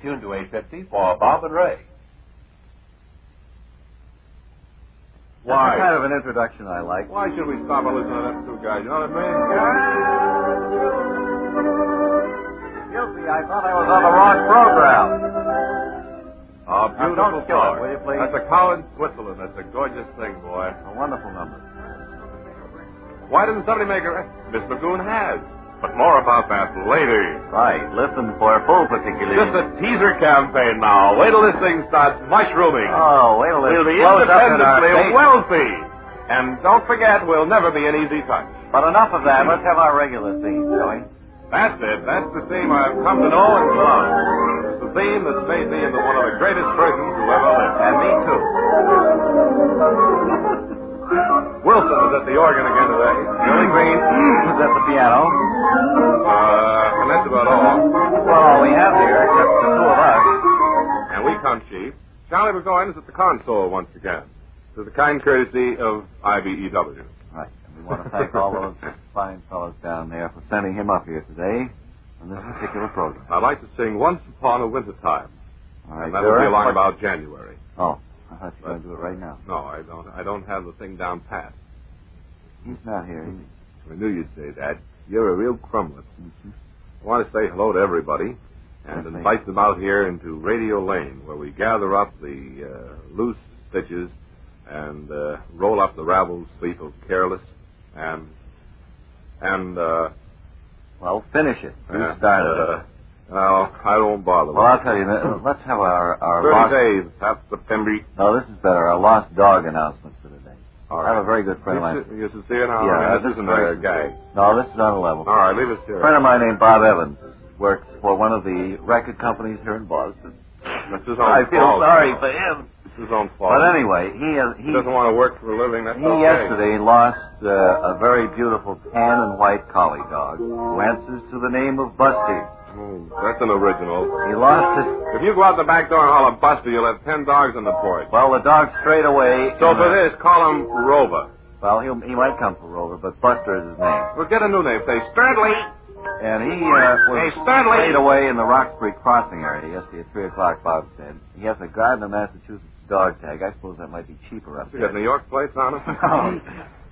tuned to 850 for Bob and Ray. Why? That's kind of an introduction I like. Why should we stop and listen to them two guys? You know what I mean? Guilty, I thought I was on the wrong program. Oh, beautiful don't kill it, song. will you, please? That's a Collins Switzerland. That's a gorgeous thing, boy. A wonderful number. Why didn't somebody make it? Miss Magoon has. But more about that later. Right. Listen for full particulars. Just a teaser campaign now. Wait till this thing starts mushrooming. Oh, wait till it We'll be blows up in our independently face. wealthy. And don't forget, we'll never be an easy touch. But enough of that. Let's have our regular theme, shall we? That's it. That's the theme I've come to know and love. It's the theme that's made me into one of the greatest persons who ever lived. And me, too. Wilson is at the organ again today. Billy Green is at the piano. And that's about all. Well, all we have here, except the two of us. And we come chief. Charlie Burgoyne is at the console once again. To the kind courtesy of IBEW. Right. And we want to thank all those fine fellows down there for sending him up here today on this particular program. I'd like to sing Once Upon a Winter Time. All right, And that'll be along about January. Oh, I thought you were going to do it right now. No, I don't. I don't have the thing down pat. He's not here, is he? I knew you'd say that. You're a real crumlet. Mm-hmm. I want to say hello to everybody and Yes, invite them out here into Radio Lane, where we gather up the loose stitches and roll up the raveled sleep of careless and well, finish it. You started it. Well, I won't bother. Well, I'll tell you, let's have our 30 lost... days, that's September. No, this is better. Our lost dog announcement for today. All I right. have a very good friend of mine. You sincere now? Yeah, this isn't a gag. No, this is on a level. All right, leave us here. A friend of mine named Bob Evans works for one of the record companies here in Boston. That's his own I feel fault. sorry for him. It's his own fault. But anyway, he doesn't want to work for a living. That's he okay. yesterday lost a very beautiful tan and white collie dog who answers to the name of Busty. Oh, that's an original. He lost it. If you go out the back door and holler Buster, you'll have 10 dogs on the porch. Well, the dog strayed away. So for this, call him Rover. Well, he might come for Rover, but Buster is his name. Well, get a new name. Say Sturdley. And he was Studley. strayed away in the Roxbury Crossing area yesterday at 3 o'clock, Bob said. He has a Gardner, Massachusetts dog tag. I suppose that might be cheaper up You there. got New York plates on him? No.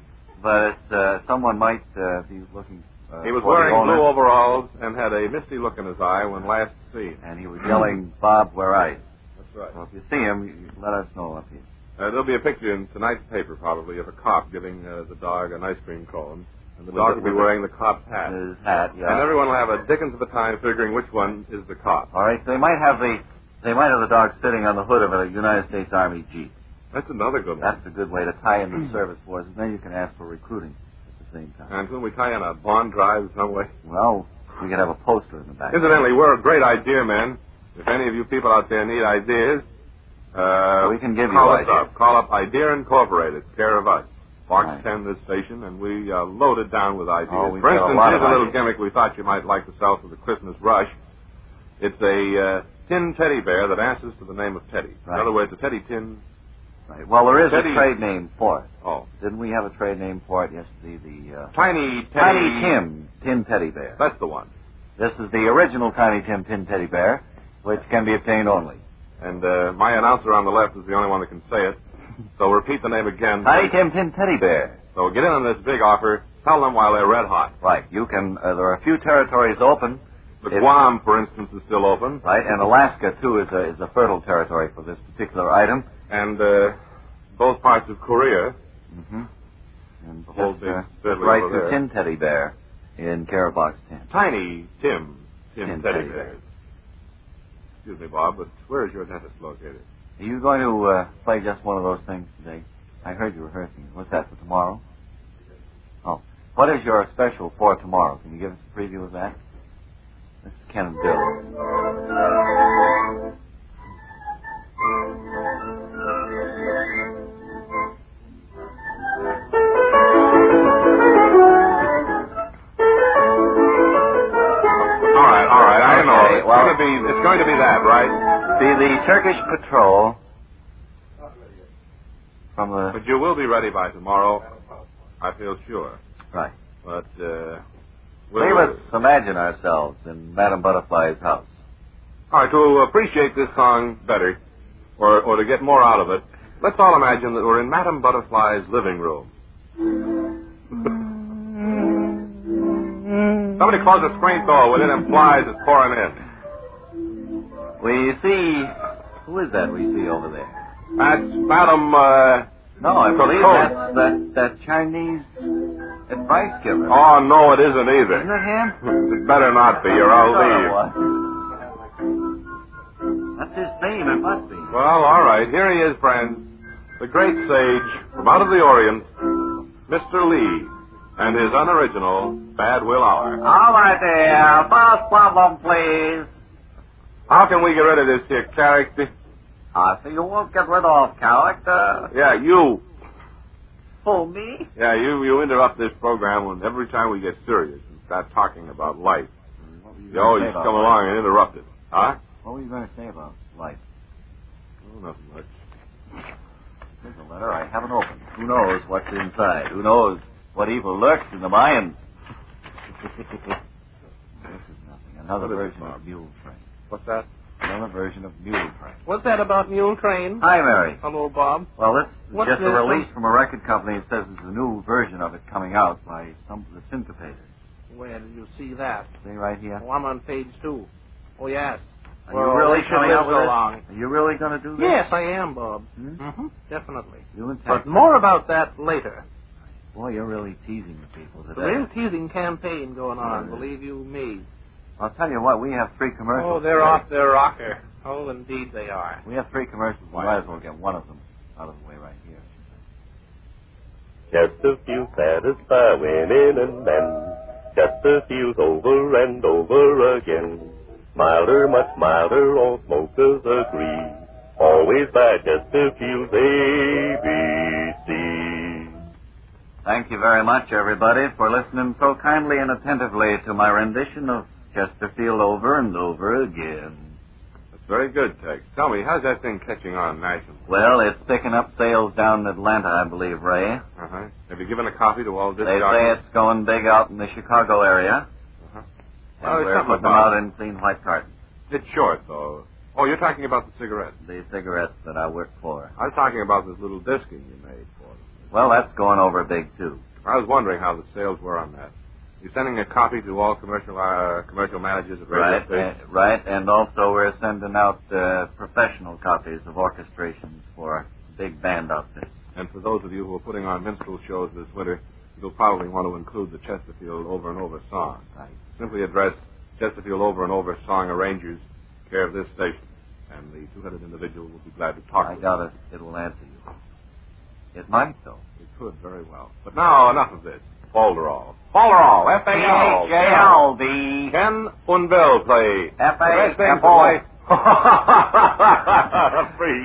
But someone might be looking He was for the wearing owner. blue overalls and had a misty look in his eye when last seen. And he was yelling, Bob, where are you? That's right. So if you see him, you let us know up here. There'll be a picture in tonight's paper, probably, of a cop giving the dog an ice cream cone. And the With dog the- will be wearing the cop's hat. His hat, yeah. And everyone will have a dickens of a time figuring which one is the cop. All right, so they might have the dog sitting on the hood of a United States Army Jeep. That's another good one. That's a good way to tie in the service forces. Then you can ask for recruiting at the same time. And couldn't we tie in a bond drive some way? Well, we could have a poster in the back. Incidentally, we're a great idea men. If any of you people out there need ideas, we can give you call us ideas. up. Call up Idea Incorporated, care of us. Box Right. 10 this station, and we load it down with ideas. Oh, we've For got a instance, lot here's of a little ideas. gimmick we thought you might like to sell for the Christmas rush. It's a tin teddy bear that answers to the name of Teddy. Right. In other words, a teddy tin. Right. Well, there is Teddy- a trade name for it. Oh, Didn't we have a trade name for it yesterday? The Tiny Teddy. Tiny Tim Tin Teddy Bear. That's the one. This is the original Tiny Tim Tin Teddy Bear, which can be obtained only. And my announcer on the left is the only one that can say it. So repeat the name again. Tiny Tim Tin Teddy Bear. So get in on this big offer. Tell them while they're red hot. Right. You can. There are a few territories open. The If- Guam, for instance, is still open. Right, and Alaska too is a fertile territory for this particular item. And both parts of Korea. Mm-hmm. And The whole just, big fiddler right over to there. Tin Teddy Bear in care of Box 10. Tiny Tim Tin Teddy Teddy Bear. Excuse me, Bob, but where is your dentist located? Are you going to play just one of those things today? I heard you rehearsing. What's that for tomorrow? Oh, what is your special for tomorrow? Can you give us a preview of that? This is Ken and Bill. All right, I know. Okay, well- It's going to be that, right? See, the Turkish patrol from the... But you will be ready by tomorrow, I feel sure. Right. But Leave us imagine ourselves in Madame Butterfly's house. All right, to appreciate this song better, or to get more out of it, let's all imagine that we're in Madame Butterfly's living room. Somebody close the screen door with it and flies is pouring in. We see... Who is that we see over there? That's Madame, No, I believe Cocotte. that's that Chinese advice giver. Oh, no, it isn't either. Isn't it him? It better not be, or I'll leave. That's his theme, it must be. Well, all right. Here he is, friends. The great sage from out of the Orient, Mr. Lee, and his unoriginal Bad Will Hour. All right there. First problem, please. How can we get rid of this here character? So you won't get rid of character? Yeah, you. Who, me? Yeah, you interrupt this program when every time we get serious and start talking about life. You always come along and interrupt it. Huh? What were you going to say about life? Oh, nothing much. Here's a letter I haven't opened. Who knows what's inside? Who knows what evil lurks in the Mayans? This is nothing. Another version of Mule Train. What's that? Another version of Mule Train. What's that about Mule Train? Hi, Mary. Hello, Bob. Well, this is What's just a this? release from a record company. It says there's a new version of it coming out by some of the Syncopators. Where did you see that? See right here? Oh, I'm on page 2. Oh, yes. Are you really they should coming live out with so it? long. Are you really going to do this? Yes, I am, Bob. Hmm? Mm-hmm. Definitely. You and But Tex. more about that later. Boy, you're really teasing the people The today. real teasing campaign going on, believe you me. I'll tell you what, we have 3 commercials. Oh, they're today. off their rocker. Oh, indeed they are. We have 3 commercials. We might as well get one of them out of the way right here. Chesterfield satisfy women and men. Chesterfield's over and over again. Milder, much milder, all smokers agree. Always buy Chesterfield's ABC. Thank you very much, everybody, for listening so kindly and attentively to my rendition of Chesterfield over and over again. That's very good, Tex. Tell me, how's that thing catching on nationally? Well, it's picking up sales down in Atlanta, I believe, Ray. Uh-huh. Have you given a copy to all this They say it's going big out in the Chicago area. Uh-huh. And Well, there's we're something putting them about out in clean white cartons. It's short, though. Oh, you're talking about the cigarettes. The cigarettes that I work for. I was talking about this little disking you made for them. Well, that's going over big, too. I was wondering how the sales were on that. You're sending a copy to all commercial managers at radio stations? Right, and also we're sending out professional copies of orchestrations for big band outfits. And for those of you who are putting on minstrel shows this winter, you'll probably want to include the Chesterfield Over and Over song. Right. Simply address Chesterfield Over and Over song arrangers, care of this station, and the two-headed individual will be glad to talk I to doubt it will answer you. It might, though. It could very well. But now, enough of this. Folderol. Folderol, F-A-L. P-H-A-L-D. Ken Unbell play. F-A-F-O. Free.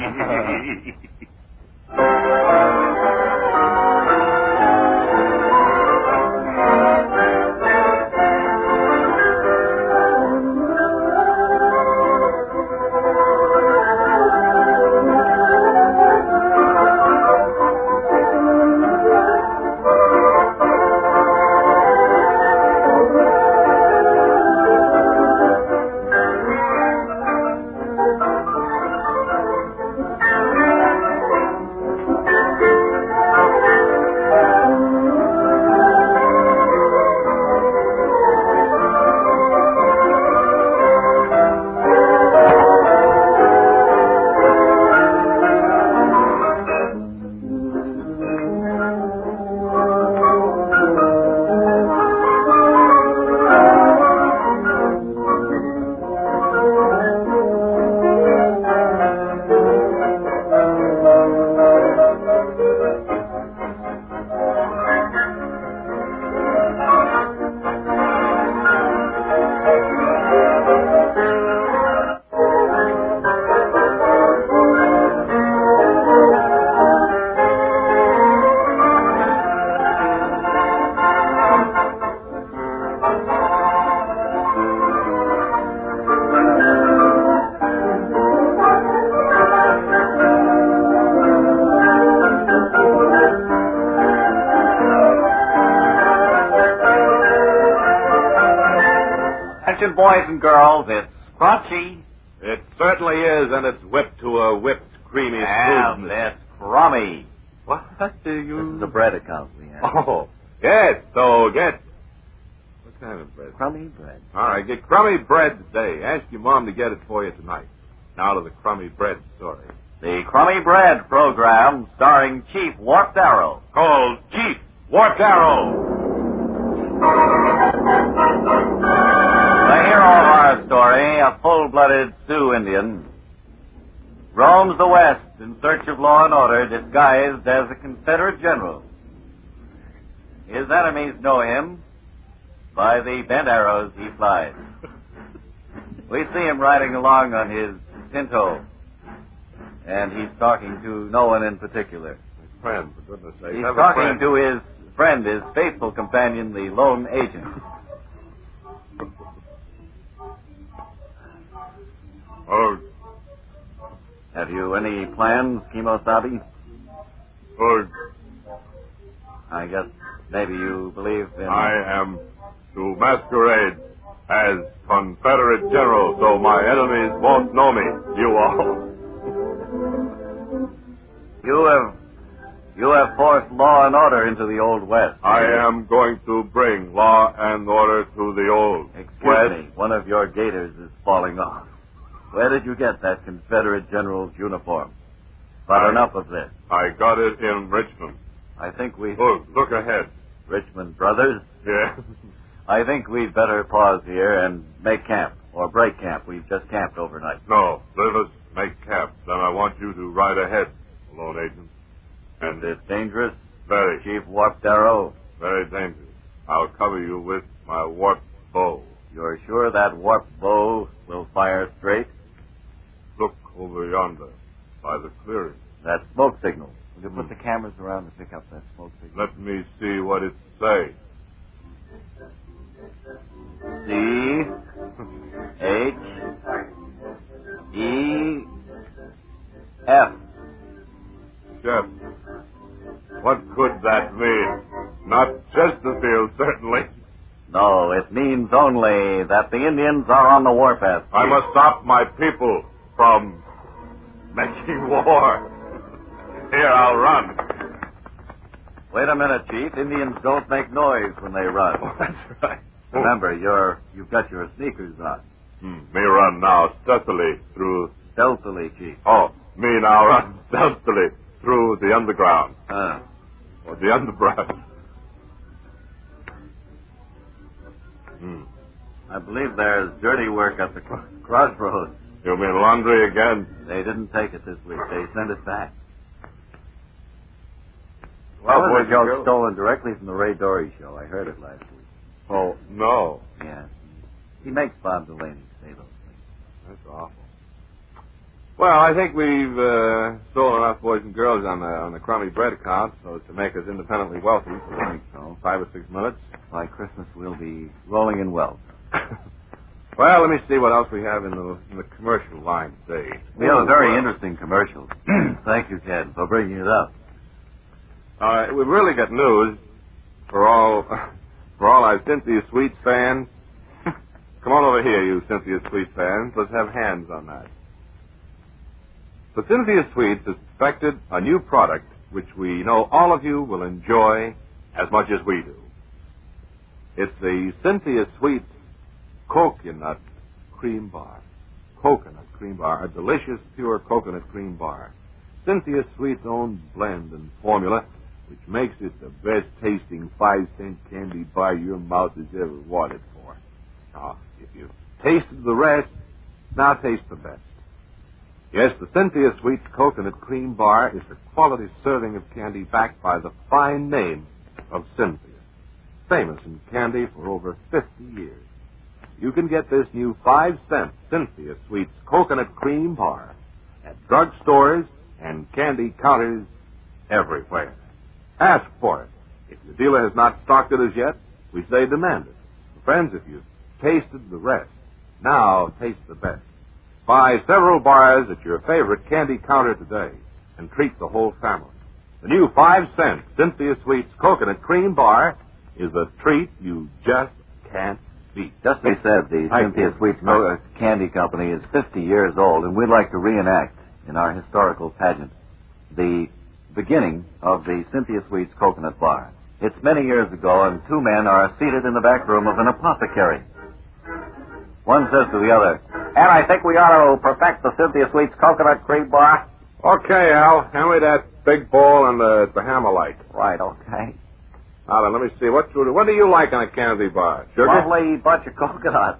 Attention, boys and girls, it's Crunchy. It certainly is, and it's whipped to a whipped, creamy And smoothness. it's crummy. What do you... This is the bread account we have. Oh, yes, so get... What kind of bread? Crummy bread. All right, get crummy bread today. Ask your mom to get it for you tonight. Now to the crummy bread story. The Crummy Bread program starring Chief Warped Arrow. Called Chief Warped Arrow. The hero of our story, a full-blooded Sioux Indian, roams the West in search of law and order disguised as a Confederate general. His enemies know him by the bent arrows he flies. We see him riding along on his Tinto, and he's talking to no one in particular. His friend, for goodness sake. He's Have a talking friend. to his friend, his faithful companion, the lone agent. Oh, Have you any plans, Kimosabe? oh, I guess maybe you believe in... I am to masquerade as Confederate General, so my enemies won't know me, you all. You have forced law and order into the Old West. I am going to bring law and order to the Old Excuse me, one of your gaiters is falling off. Where did you get that Confederate general's uniform? But enough of this. I got it in Richmond. I think we... Look ahead. Richmond Brothers? Yeah. I think we'd better pause here and make camp, or break camp. We've just camped overnight. No, let us make camp. Then I want you to ride ahead, lone agent. And It's dangerous, very, Chief Warped Arrow. very dangerous. I'll cover you with my warped bow. You're sure that warped bow will fire straight? Look over yonder, by the clearing. That smoke signal. Will you put the cameras around to pick up that smoke signal? Let me see what it say. C H E F. Chef, what could that mean? Not Chesterfield, certainly. No, it means only that the Indians are on the warpath. I must stop my people from making war. Here, I'll run. Wait a minute, Chief. Indians don't make noise when they run. Oh, that's right. Remember, you've got your sneakers on. Me run now stealthily through... Stealthily, Chief. Oh, me now run stealthily through the underground. Or the underbrush. I believe there's dirty work at the crossroads. You mean laundry again? They didn't take it this week. They sent it back. Well, That was boys a joke and girls. stolen directly from the Ray Dory show. I heard it last week. Oh, no. Yeah. He makes Bob Delaney say those things. That's awful. Well, I think we've stolen enough boys and girls on the crummy bread account so to make us independently wealthy for So, 5 or 6 minutes. by Christmas, we'll be rolling in wealth. Well, let me see what else we have in the commercial line today. We have a very interesting commercial. Thank you, Ted, for bringing it up. We've really got news for all our Cynthia Sweets fans. Come on over here, you Cynthia Sweets fans. Let's have hands on that. The Cynthia Sweets has perfected a new product which we know all of you will enjoy as much as we do. It's the Cynthia Sweets Coconut Cream Bar. Coconut Cream Bar, a delicious pure coconut cream bar. Cynthia Sweets' own blend and formula, which makes it the best tasting 5-cent candy bar your mouth has ever wanted for. Now, if you've tasted the rest, now taste the best. Yes, the Cynthia Sweets Coconut Cream Bar is a quality serving of candy backed by the fine name of Cynthia, famous in candy for over 50 years. You can get this new 5-cent Cynthia Sweets Coconut Cream Bar at drugstores and candy counters everywhere. Ask for it. If your dealer has not stocked it as yet, we say demand it. Friends, if you've tasted the rest, now taste the best. Buy several bars at your favorite candy counter today and treat the whole family. The new 5-cent Cynthia Sweets Coconut Cream Bar is a treat you just can't feet. Just as I said, the Cynthia Sweets Candy Company is 50 years old, and we'd like to reenact in our historical pageant the beginning of the Cynthia Sweets Coconut Bar. It's many years ago, and two men are seated in the back room of an apothecary. One says to the other, "And I think we ought to perfect the Cynthia Sweets Coconut Cream Bar." Okay, Al. Hand me that big ball and the hammer light. Right, okay. Now then, let me see. What do you like on a candy bar? Sugar? Lovely bunch of coconuts.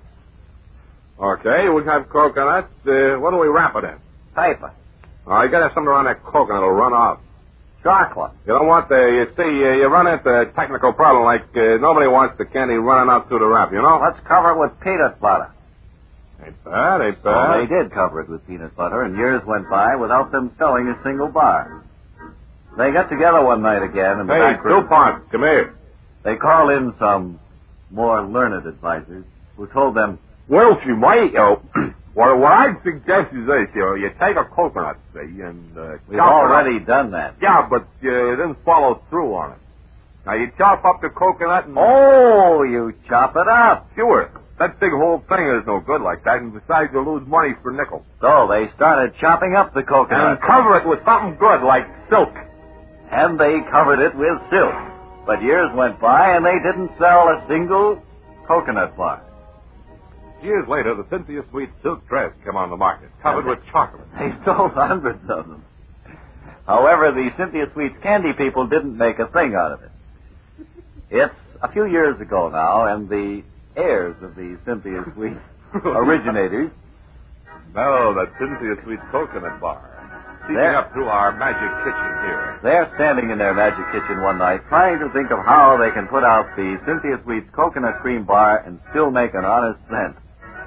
Okay, we have coconuts. What do we wrap it in? Paper. Oh, you gotta have something around that coconut. It'll run off. Chocolate. You don't want you run into a technical problem like nobody wants the candy running out through the wrap, you know? Let's cover it with peanut butter. Ain't bad, ain't bad. Well, they did cover it with peanut butter, and years went by without them selling a single bar. They got together one night again in the Hey, back room. DuPont, come here. They called in some more learned advisors who told them, Well, if you might, what I'd suggest is this, you take a coconut, see, and we've chop it already up. done that. Yeah, but you didn't follow through on it. Now, you chop up the coconut and... Oh, you chop it up. Sure. That big whole thing is no good like that, and besides, you'll lose money for nickels. So they started chopping up the coconut. And cover it with something good, like silk. And they covered it with silk. But years went by, and they didn't sell a single coconut bar. Years later, the Cynthia Sweet silk dress came on the market, covered with chocolate. They sold hundreds of them. However, the Cynthia Sweets candy people didn't make a thing out of it. It's a few years ago now, and the heirs of the Cynthia Sweets originators... No, the Cynthia Sweet coconut bar. Seeping up through our magic kitchen here. They're standing in their magic kitchen one night trying to think of how they can put out the Cynthia Sweets coconut cream bar and still make an honest cent.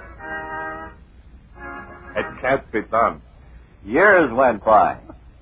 It can't be done. Years went by.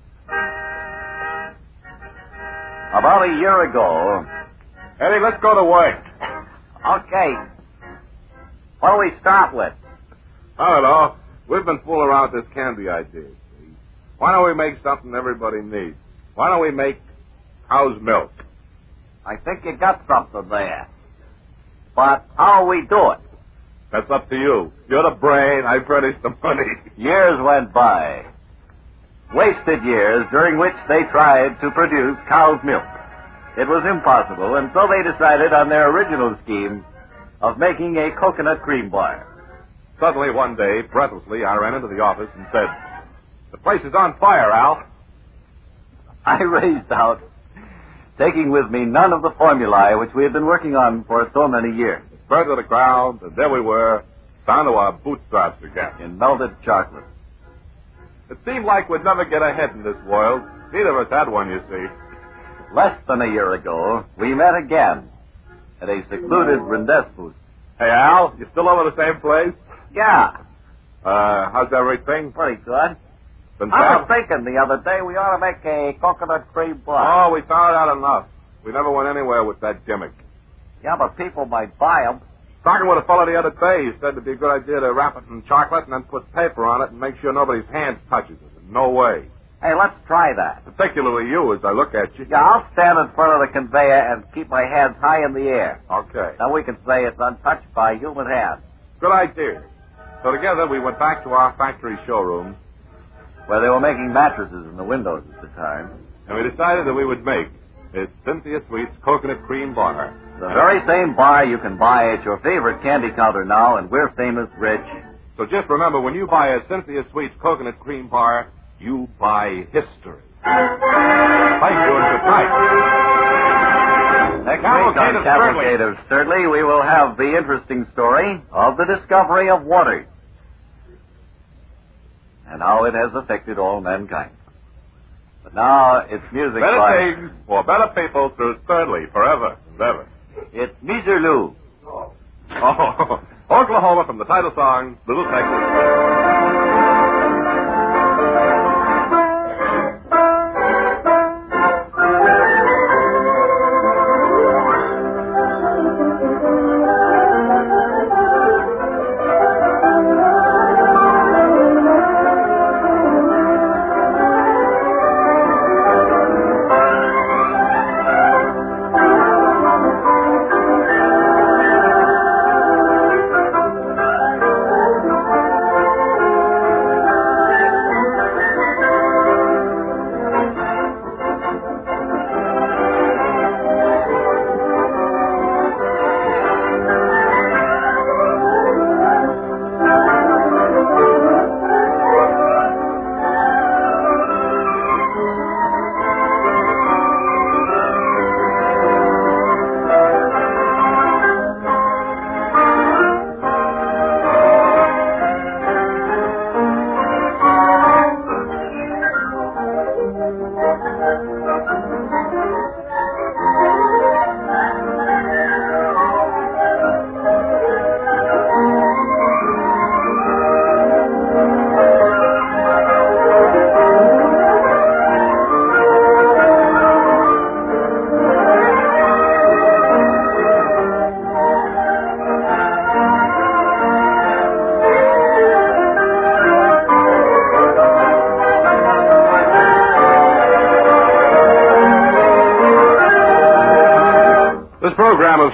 About a year ago... Eddie, let's go to work. Okay. What do we start with? I don't know. We've been fooling around with this candy idea. See? Why don't we make something everybody needs? Why don't we make cow's milk? I think you got something there. But how do we do it? That's up to you. You're the brain. I furnish the money. Years went by. Wasted years during which they tried to produce cow's milk. It was impossible, and so they decided on their original scheme of making a coconut cream bar. Suddenly, one day, breathlessly, I ran into the office and said, "The place is on fire, Al." I raced out, taking with me none of the formulae which we had been working on for so many years. Burned to the ground, and there we were, down to our bootstraps again. In melted chocolate. It seemed like we'd never get ahead in this world. Neither of us had one, you see. Less than a year ago, we met again at a secluded rendezvous. Hey, Al, you still over the same place? Yeah, How's everything? pretty good. Been I was travel- thinking the other day we ought to make a coconut cream bar. Oh, we found out enough. We never went anywhere with that gimmick. Yeah, but people might buy them. Talking with a fellow the other day, he said it'd be a good idea to wrap it in chocolate and then put paper on it and make sure nobody's hands touches it. No way. Hey, let's try that. Particularly you, as I look at you. Yeah, I'll stand in front of the conveyor and keep my hands high in the air. Okay. Then we can say it's untouched by human hands. Good idea. So together we went back to our factory showroom, Where they were making mattresses in the windows at the time. and we decided that we would make this Cynthia Sweets coconut cream bar. The very same bar you can buy at your favorite candy counter now, and we're famous rich. So just remember, when you buy a Cynthia Sweets coconut cream bar, you buy history. Thank you and good night. Next Cavalcade week on of Cavalcade of Sturdley, we will have the interesting story of the discovery of water and how it has affected all mankind. But now it's music Better by... things for better people through Thirdly, forever and ever. It's Miserlou. Oh, Oklahoma from the title song, Little Texas.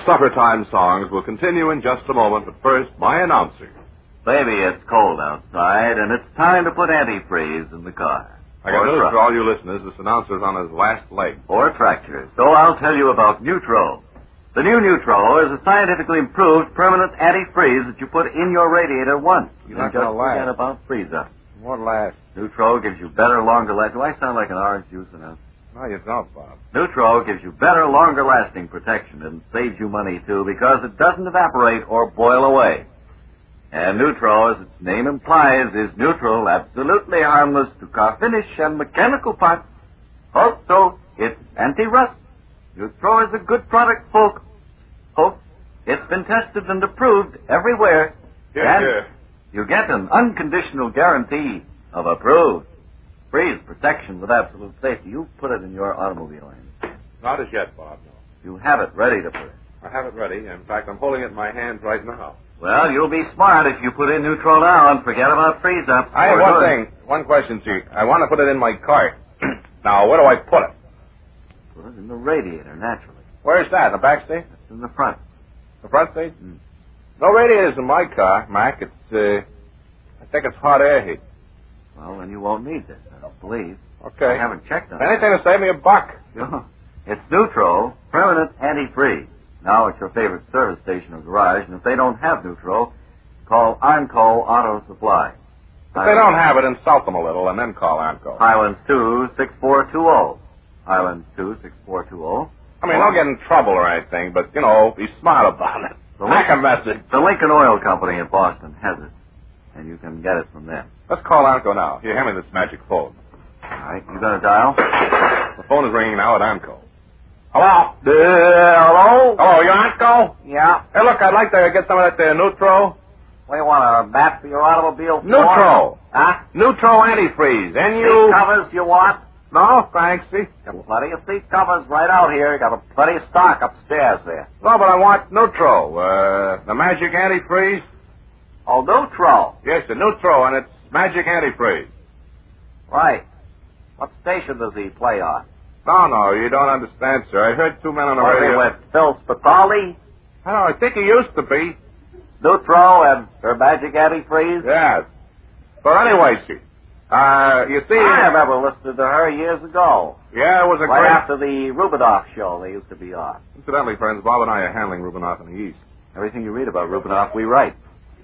supper-time songs will continue in just a moment, but first, my announcer. Baby, it's cold outside, and it's time to put antifreeze in the car. I got news for all you listeners. This announcer's on his last leg. Or tractor. So I'll tell you about Neutro. The new Neutro is a scientifically improved permanent antifreeze that you put in your radiator once. You're not going to last. Forget about freeze-up. Won't last. Neutro gives you better, longer-lasting... Do I sound like an orange juice announcer? No, you don't, Bob. Neutro gives you better, longer-lasting protection and saves you money, too, because it doesn't evaporate or boil away. And Neutro, as its name implies, is neutral, absolutely harmless to car finish and mechanical parts. Also, it's anti-rust. Neutro is a good product, folks. It's been tested and approved everywhere. Yeah. You get an unconditional guarantee of approved freeze protection with absolute safety. You put it in your automobile, Andy. Not as yet, Bob, no. You have it ready to put it. I have it ready. In fact, I'm holding it in my hands right now. Well, you'll be smart if you put in Neutro now and forget about freeze-up. I have one thing. One question, Chief. I want to put it in my cart. Now, where do I put it? Put it in the radiator, naturally. Where's that? In the back seat? It's in the front. The front seat? No radiators in my car, Mac. I think it's hot air heat. Well, then you won't need this, I don't believe. Okay. I haven't checked on it. Anything to save me $1. It's Neutro, permanent antifreeze. Now at your favorite service station or garage, and if they don't have Neutro, call Arnco Auto Supply. If they don't have it, insult them a little, and then call Arnco. Highlands 2-6420. Highlands 2-6420. I mean, don't get in trouble or anything, but, be smart about it. Make a message. The Lincoln Oil Company in Boston has it, and you can get it from them. Let's call Arnco now. Here, hand me this magic phone. All right, you going to dial? The phone is ringing now at Arnco. Hello? Hello? Hello, you Arnco? Yeah. Hey, look, I'd like to get some of that Neutro. What do you want, a bat for your automobile? Neutro. Huh? Neutro antifreeze. Seat covers you want? No, thanks. See? Got plenty of seat covers right out here. Got plenty of stock upstairs there. No, but I want Neutro. The magic antifreeze. Oh, Neutro. Yes, the Neutro, and it's magic antifreeze. Right. What station does he play on? No, you don't understand, sir. I heard two men on the radio. With Phil Spitali? I think he used to be. Neutro and her magic antifreeze? Yes. But anyway, see, you see... I remember listening to her years ago. Yeah, it was a right great... after the Rubinoff show they used to be on. Incidentally, friends, Bob and I are handling Rubinoff in the East. Everything you read about Rubinoff, we write.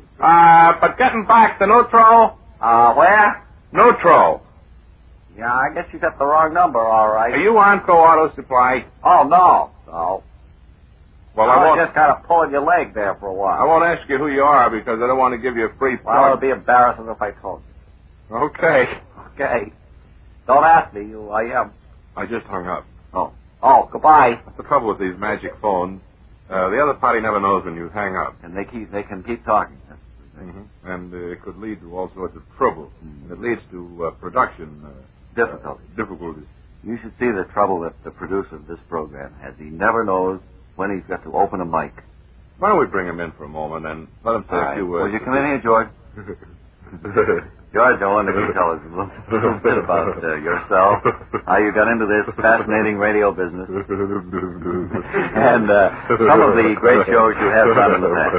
But getting back to Neutro... Where? Neutro. Yeah, I guess you got the wrong number, all right. Are you Arnco Auto Supply? Oh, no. No. Well, I won't... just kind of pulling your leg there for a while. I won't ask you who you are because I don't want to give you a free plug. Well, it would be embarrassing if I told you. Okay. Okay. Don't ask me who I am. I just hung up. Oh, goodbye. That's the trouble with these magic phones. The other party never knows when you hang up. And they can keep talking. Mm-hmm. And it could lead to all sorts of trouble. Mm-hmm. It leads to production difficulties. You should see the trouble that the producer of this program has. He never knows when he's got to open a mic. Why don't we bring him in for a moment and let him say a few words? Will you come in here, George? George, I wonder if you tell us a little bit about yourself, how you got into this fascinating radio business, and some of the great shows you have done in the past.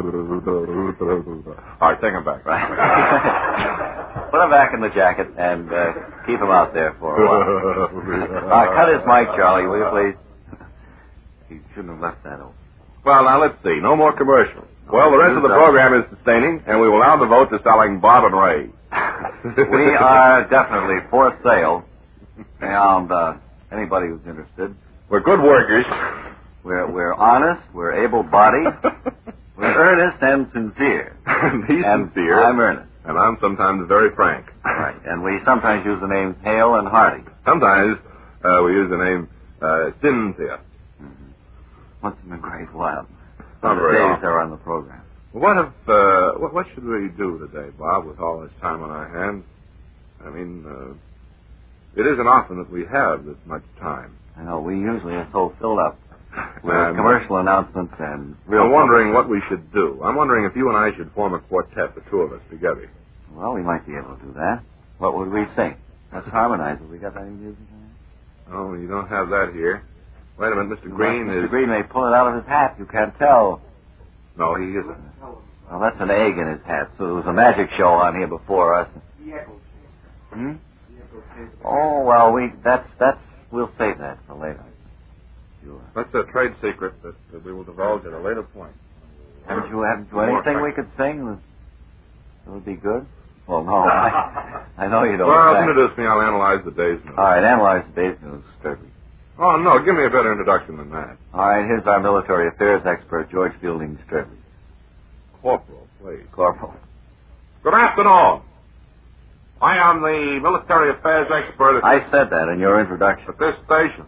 All right, take him back. Right. Put him back in the jacket and keep him out there for a while. Cut his mic, Charlie, will you please? He shouldn't have left that open. Well, now, let's see. No more commercials. Well, the rest of the program is sustaining, and we will now devote to selling Bob and Ray. We are definitely for sale. And anybody who's interested. We're good workers. We're honest. We're able-bodied. We're earnest and sincere. And he's sincere. I'm earnest. And I'm sometimes very frank. Right. And we sometimes use the names Hale and Hardy. Sometimes we use the name Cynthia. Mm-hmm. Once in a great while. Not the very days often. they're on the program. What should we do today, Bob, with all this time on our hands? I mean, it isn't often that we have this much time. I know. We usually are so filled up with commercial announcements and real... I'm wondering what we should do. I'm wondering if you and I should form a quartet, the two of us together. Well, we might be able to do that. What would we sing? Let's harmonize. Have we got any music in there? Oh, you don't have that here. Wait a minute, Mr. Green Mr. is... Green may pull it out of his hat. You can't tell. No, he isn't. Well, that's an egg in his hat. So there was a magic show on here before us. Hmm? Oh, well, we'll save that for later. Sure. That's a trade secret that we will divulge at a later point. Haven't you anything we could sing that would be good? Well, no. I know you don't. Well, introduce me. I'll analyze the day's news. All right, analyze the day's news, Sturby. Oh, no, give me a better introduction than that. All right, here's our military affairs expert, George Fielding Sturby. Corporal, please. Corporal. Good afternoon. I am the military affairs expert I said that in your introduction. at this station.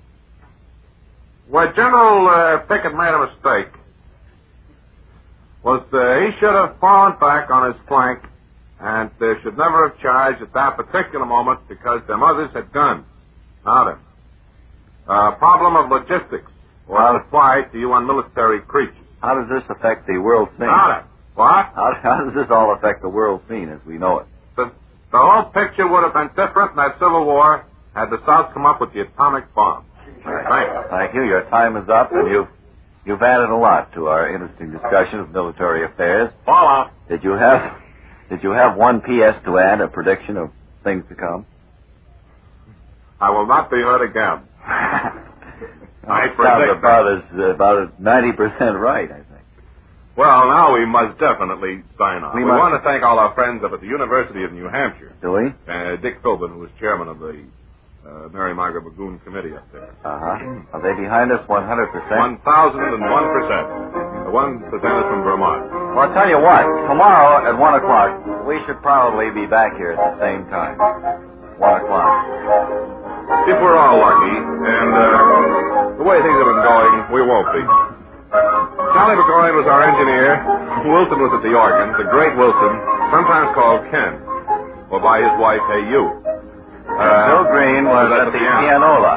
Where General Pickett made a mistake was he should have fallen back on his flank and should never have charged at that particular moment because them others had guns. Now then, problem of logistics was applied to you military creatures. How does this affect the world scene? Now then, what? How does this all affect the world scene as we know it? The whole picture would have been different in that Civil War had the South come up with the atomic bomb. Right. Thank you. Your time is up, and you've added a lot to our interesting discussion of military affairs. Follow. Did you have one P.S. to add, a prediction of things to come? I will not be hurt again. I Sounds predict about 90% right, I think. Well, now we must definitely sign on. We We must. want to thank all our friends up at the University of New Hampshire. Do we? Dick Philbin, who was chairman of the Mary Margaret Magoon Committee up there. Uh-huh. Are they behind us 100%? 1,001%. The 1% is from Vermont. Well, I'll tell you what. Tomorrow at 1 o'clock, we should probably be back here at the same time. 1 o'clock. If we're all lucky, and the way things have been going, we won't be. Charlie McGowan was our engineer. Wilson was at the organ, the great Wilson, sometimes called Ken, or by his wife, Hey You. Bill Green was at the pianola.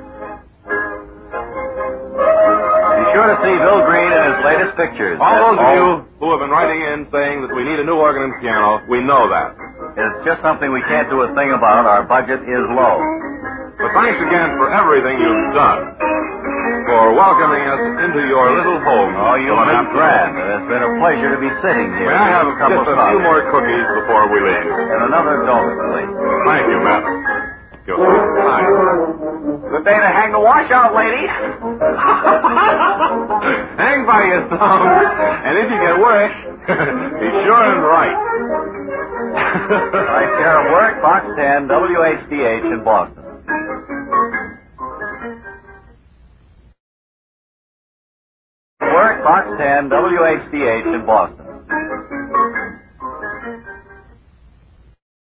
Be sure to see Bill Green in his latest pictures. All those of you who have been writing in saying that we need a new organ and piano, we know that. It's just something we can't do a thing about. Our budget is low. But thanks again for everything you've done, for welcoming us into your little home. Oh, you've been grand. It's been a pleasure to be sitting here. May I have just a few more cookies before we leave? And another donut, please. Thank you, madam. Good night. Good day to hang the washout, ladies. Hang by your thumb, and if you get work, be sure and write. Right care of work, Box 10, WHDH in Boston. Work, Box 10, WHDH in Boston.